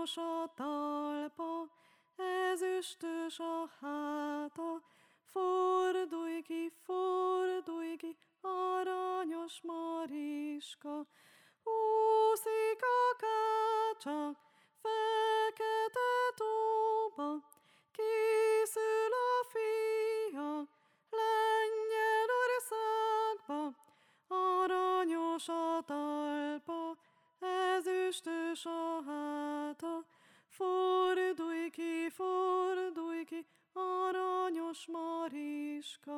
aranyos a talpa, ezüstös a háta, fordulj ki, aranyos Mariska. Úszik a kácsak, fekete tóba, készül a fiak, Lengyelországba. Aranyos a talpa, ezüstös a háta, fordulj ki, aranyos Mariska.